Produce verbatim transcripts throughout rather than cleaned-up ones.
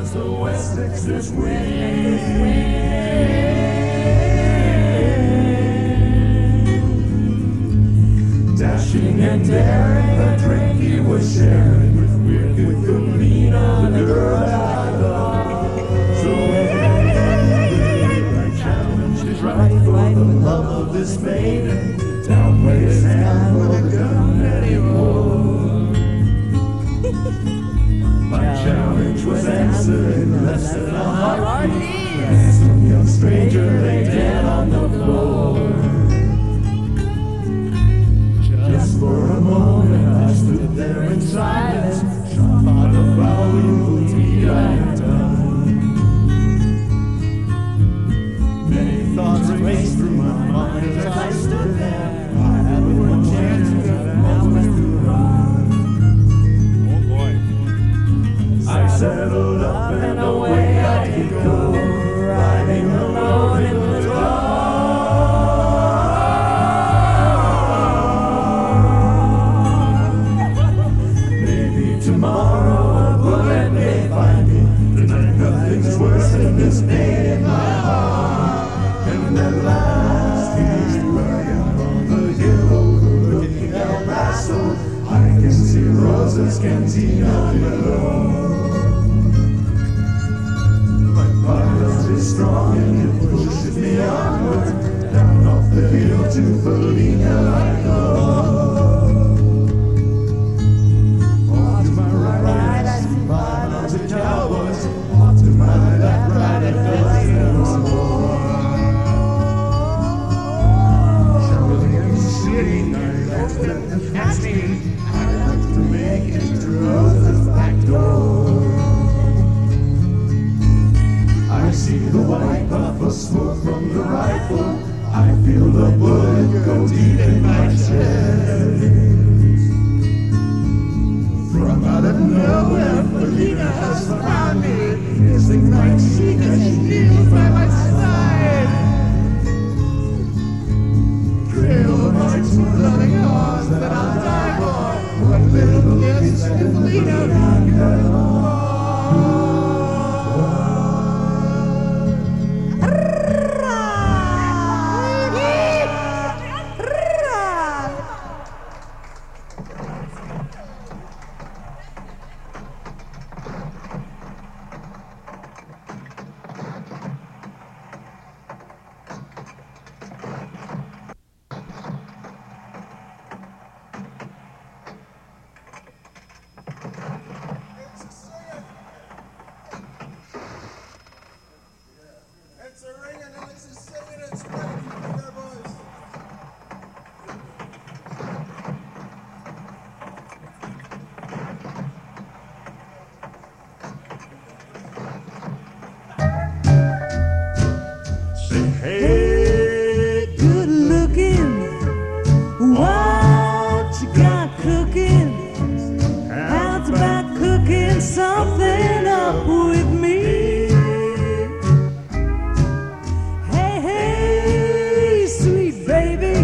as the West Texas wind. Dashing and daring, the drink he was sharing with wicked Galena, the girl that I love. So I challenged his right for the love of this maiden. Downplay his hand for the gun that he wore. My challenge was answered in less than a heartbeat. As some young stranger lay dead on the floor. Just for a moment I stood there in silence, shocked by the foul evil deed I had done. Many thoughts raced through my mind as I stood there. I had one chance to get a moment to run. Oh boy. I settled up and away I could go, riding alone in the dark. Maybe tomorrow a bullet may find me. Tonight nothing's worse than this pain in my heart. And at last he's burning on the hill overlooking El Paso. I can see Rosa's cantina below. My love is strong and it pushes me onward. Down off the hill to Felina I go. Off to my right I see five mounted cowboys. Off to my left right at the Shambling City, I left them to catch me. I have to make it to Rosa's back door. I see the white puff of smoke from the rifle. I feel the bullet go deep in my chest. From out of nowhere, Felina has found me, kissing my cheek as she kneels by my side. Trail of my two loving arms that I'll die for. One little kiss and Felina can get along. It's a ring and Alex is singing and spreading their voice. Say, hey, good looking, what you got cooking? How's about cooking something up with me? Hey, hey, sweet baby,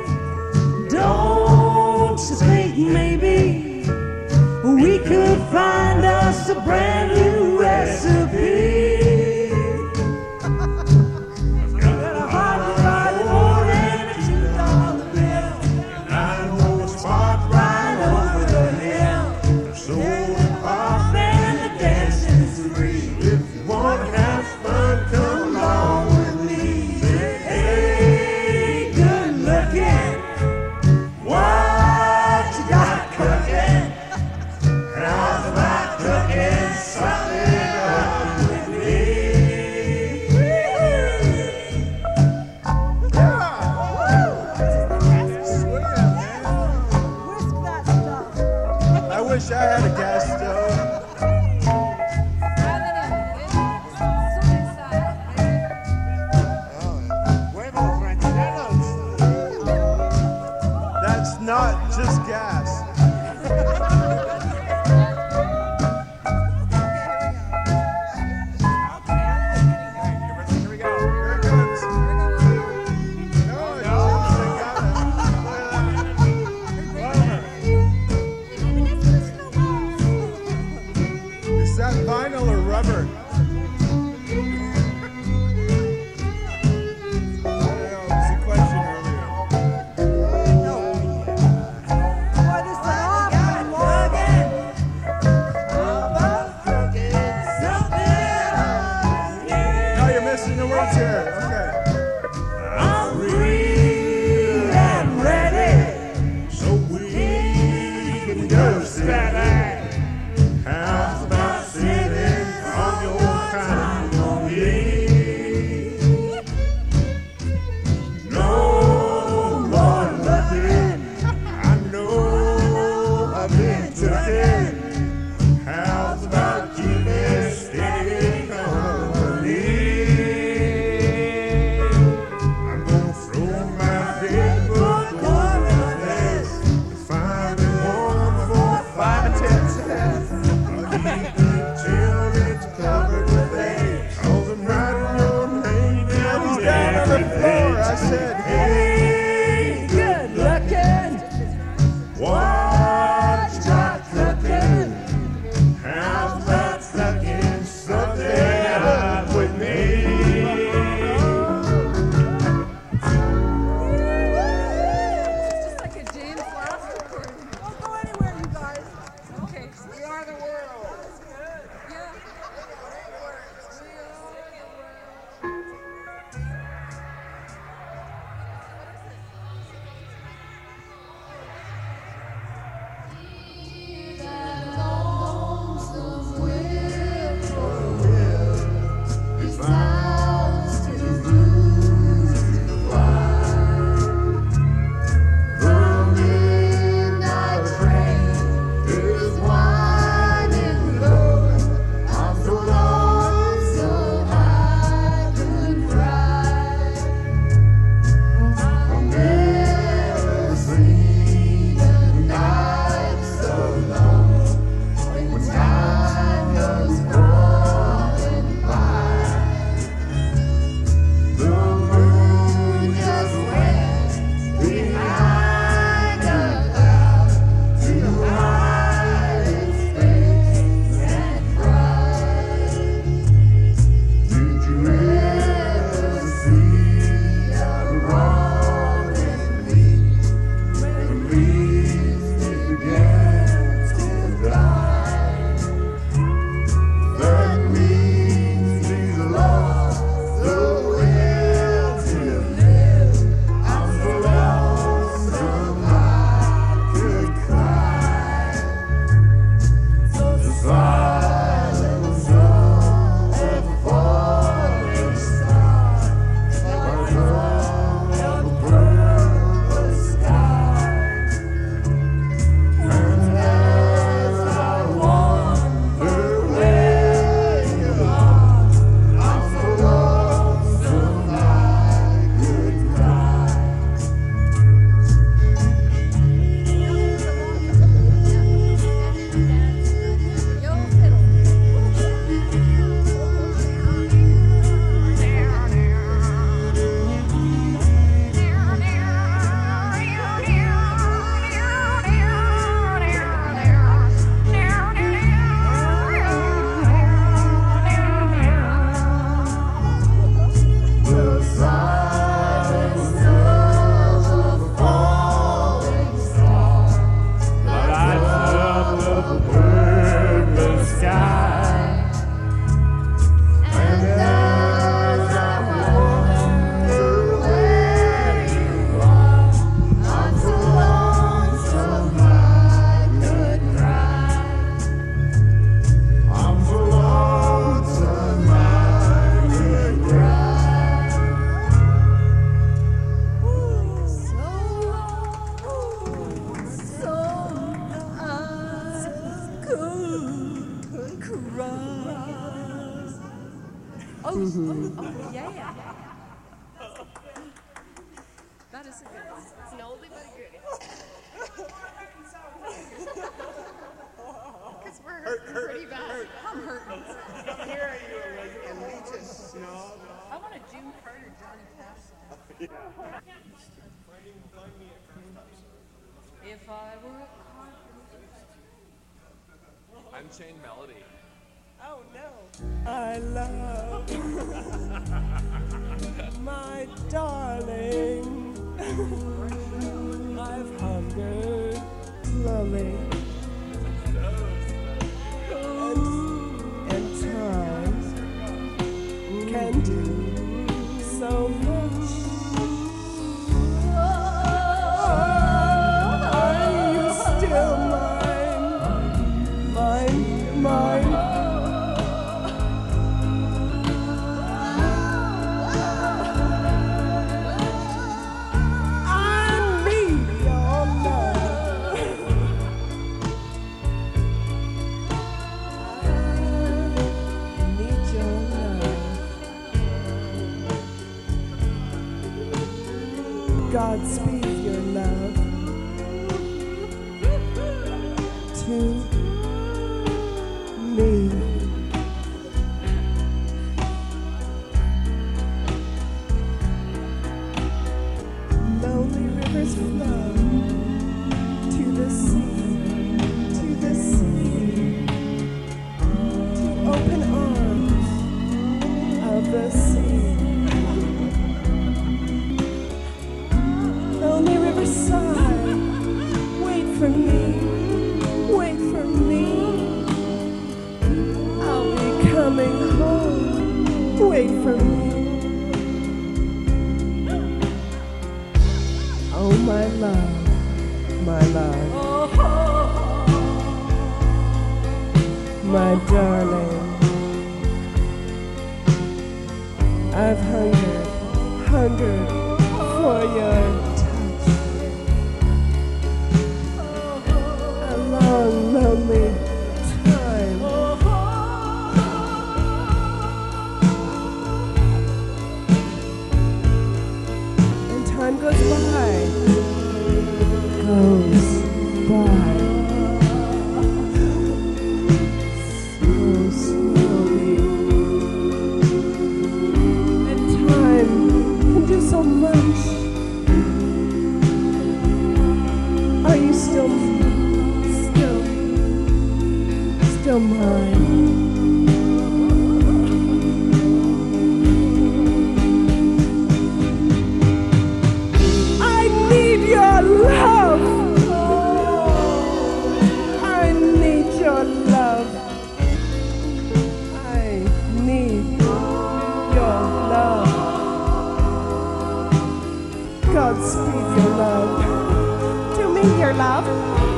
don't you think maybe we could find us a brand new recipe? that vinyl or rubber? Mm-hmm. Oh, yeah. That is a good one. It's an oldie but a goodie. Because we're hurting pretty bad. I'm hurting. Here are you, and we just snob. I want a June Carter, Johnny Cash song. If I were a carpenter. Unchained Melody. Oh, my love, my darling. I've hungered, lonely, and, and time can do so much. Are you still mine, mine, mine? Godspeed your love to me. Lonely rivers flow to the sea, to the sea, to open arms of the sea. Lonely riverside, wait for me, wait for me. I'll be coming home, wait for me. Oh my love, my love, my darling. I've hungered, hungered for your long, lonely time. And time goes by, goes by, so slowly. And time can do so much. Are you still Still mine. I need your love. I need your love. I need your love. Godspeed your love. To me, your love.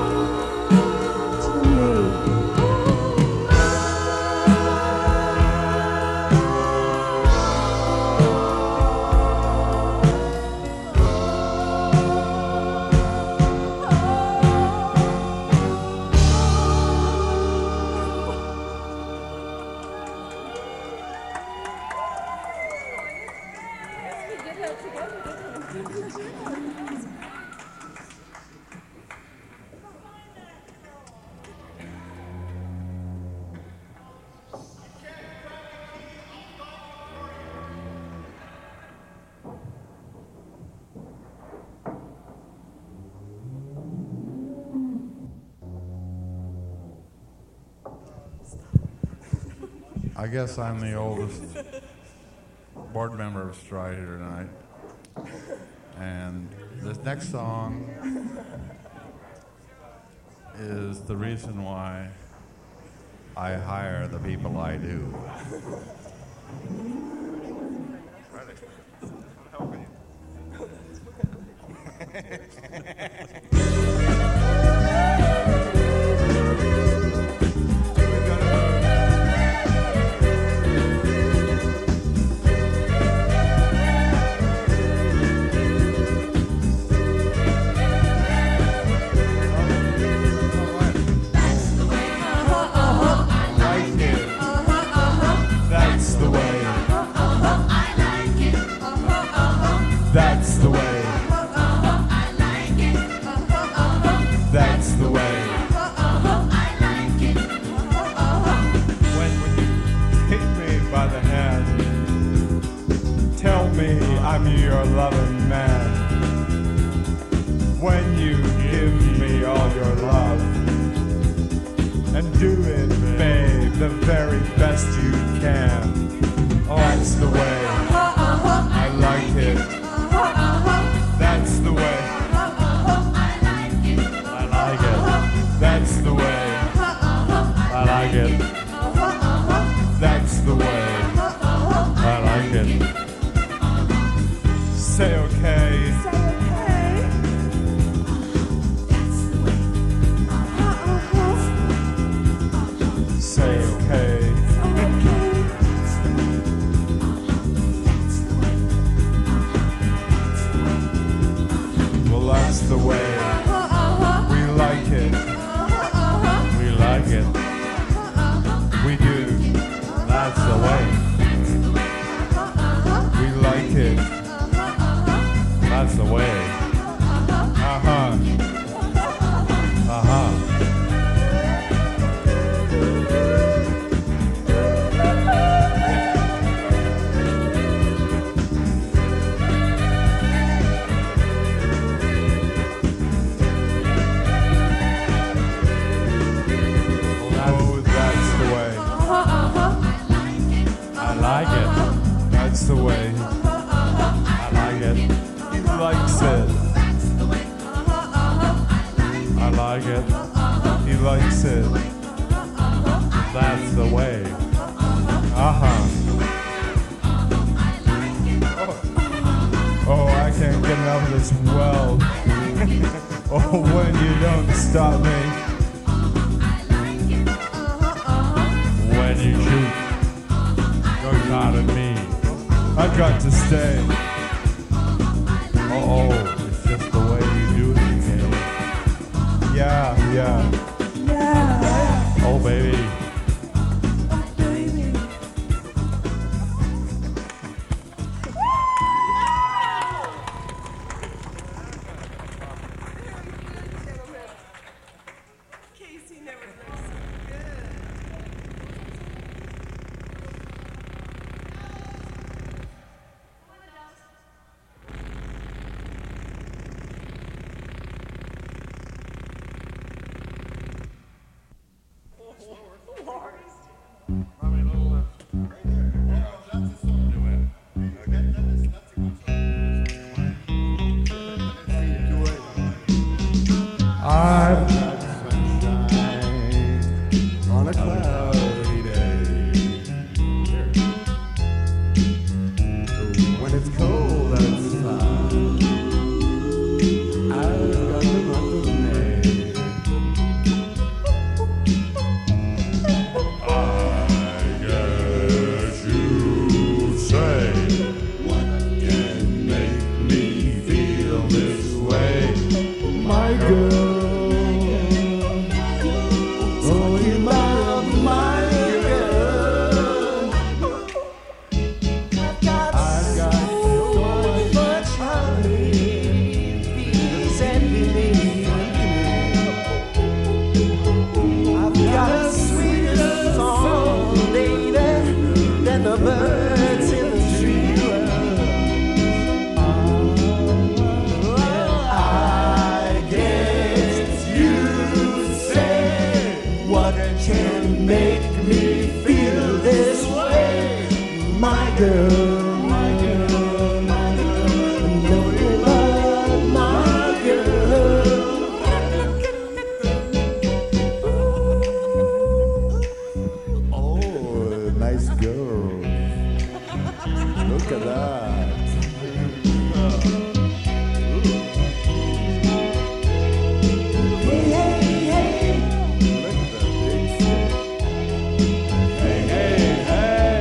To me. I guess I'm the oldest board member of Stride here tonight. And this next song is the reason why I hire the people I do. I'm your loving man. When you give me all your love, and do it, babe, the very best you can. Oh, that's the way. I like it. That's the way. I like it. That's the way. I like it. That's the way. I like it. Say okay. Say okay. Well, that's the way. We like it. We like it. We do. That's the way. We like it. That's the way. Uh-huh. Uh-huh. I like it. That's the way. I like it. He likes it. I like it. He likes it. That's the way. Uh-huh. Oh, oh I can't get enough of this well. Oh, when you don't stop me. When you shoot. Out of me. I've got to stay. Oh, oh, it's just the way you do it, okay? Yeah, yeah. Yeah. Oh, baby. Oh, baby. Casey never looks so good. I've got sunshine on a cloudy day. When it's cold outside, I've got the month of May. I guess you'd say, what can make me feel this way? My girl. Girl, my girl, my girl, nothing but my girl. Oh, nice girl. Look at that. Hey, hey, hey. Look at that big stick. Hey, hey, hey.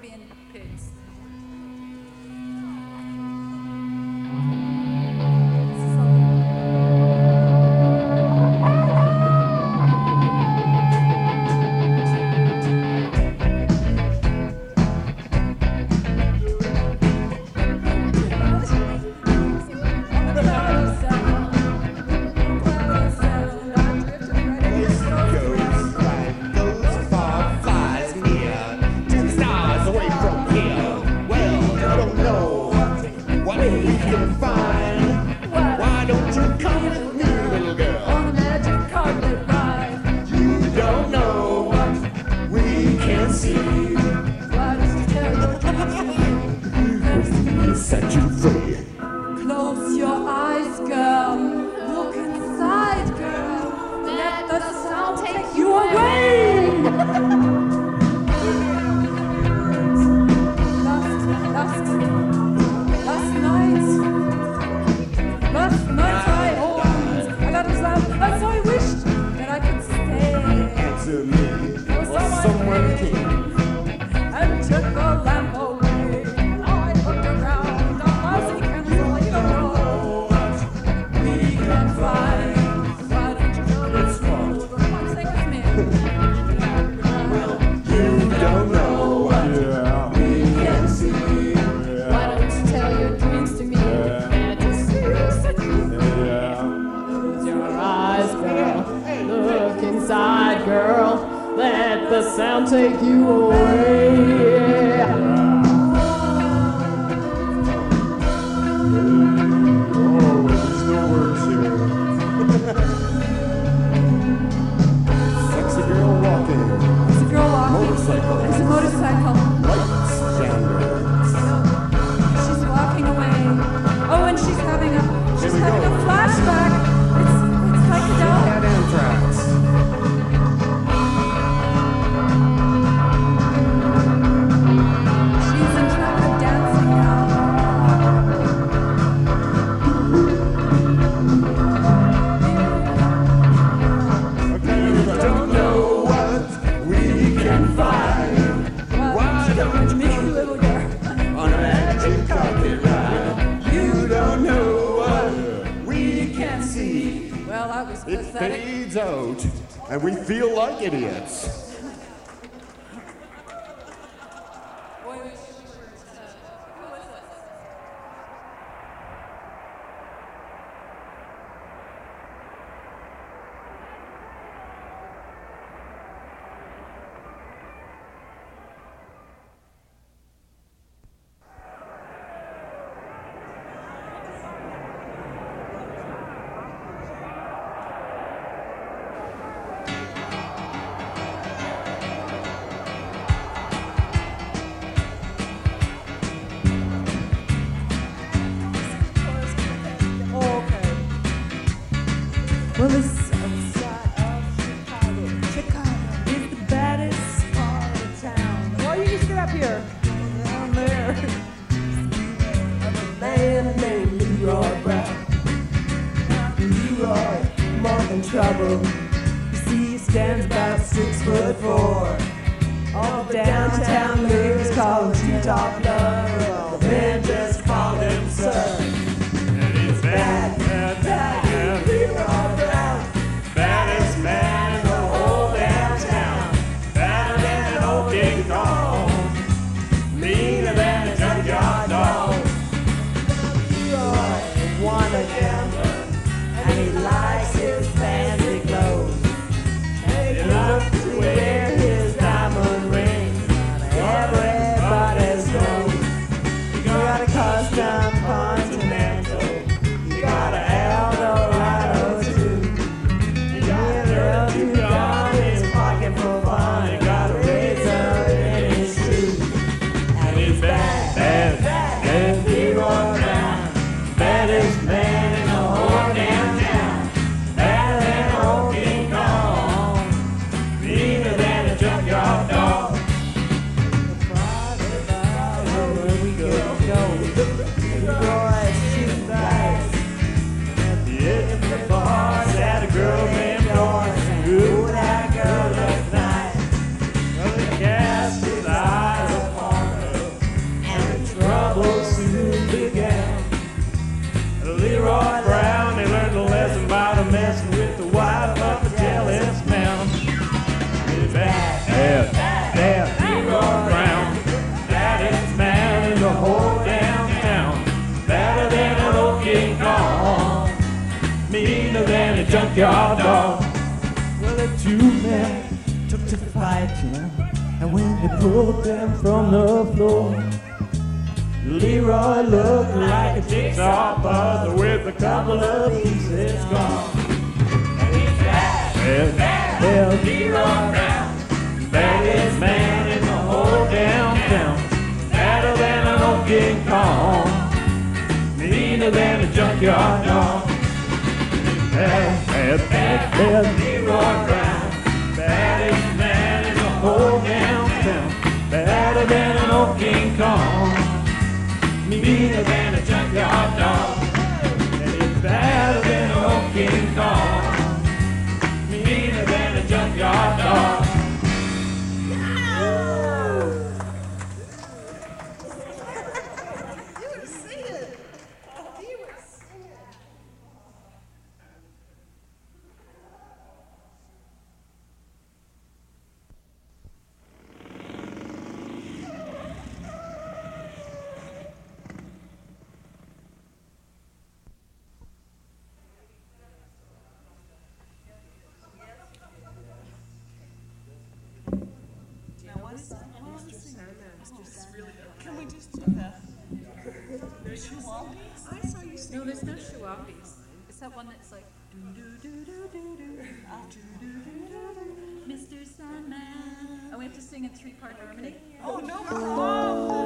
being pigs. Set you free. Close your eyes, girl. Look inside, girl. Let the sound take you away. Last, last, last night, last night I owned a lot of sound, and so I wished that I could stay. Answer me. There was someone, Someone came came. and took the lamp away. I looked around, a lousy candle, you don't know what we can find. Why don't you go to school? Come on, sing with me. You don't know what Yeah. we can see. Why don't you tell your dreams to me? Fantasy, Yeah. close your eyes, girl. Look inside, girl. Let the sound take you away. Oh, wait, there's no words here. Sexy girl walking. There's a girl walking. Motorcycle. There's a motorcycle. Lights yonder. She's walking away. Oh, and she's having a she's Here we having go. a flashback. It's it's psychedelic. At Anthrax. She's in trouble with dancing now. Okay, everybody. Don't know what we can find Why don't you make me little girl? on a magic carpet ride. You don't know what we can see. Well, that was It pathetic. fades out, and we feel like idiots. Wait, wait, who was this? Well, this outside of Chicago, Chicago is the baddest part of town. Well, you just get up here. Down there. Of a man named Leroy Brown. Leroy, more than trouble. You see, he stands about six foot four. All the downtown ladies call him T-Top Love. The man just called him Sir. And he's bad, bad, bad, Leroy Brown. baddest man in the whole damn town. Badder than an old King Kong. Meaner than a junkyard dog. Leroy wanna gambler, and he likes his fancy clothes. And he loves to wear his diamond ring. Everybody's knows. You got a custom Continental. You got an Eldorado too. You got a girl who got his pocket full of fun. You got a razor in his shoe. And he's bad, bad, bad, and Leroy Brown. Baddest man in the whole damn town. meaner than a junkyard dog. Well, the two men took to fighting, and when they pulled them from the floor, Leroy looked like a jigsaw puzzle with a couple of pieces gone. And he's bad, bad, bad, Leroy Brown, baddest man in the whole downtown, badder than an old King Kong, meaner than a junkyard dog. Bad, bad, bad, bad, Leroy Brown, baddest man in the whole downtown, badder than an old King Kong, meaner than a junkyard dog. And he's badder than an old King Kong, meaner than a junkyard dog. You were singing. You were singing. Can we just do that? No Shuwabis? I saw you sing. No, there's no Shuwabis. It's that one that's like do do do do do do do do do Mister Sandman. And we have to sing in three-part harmony. Oh, no. Oh.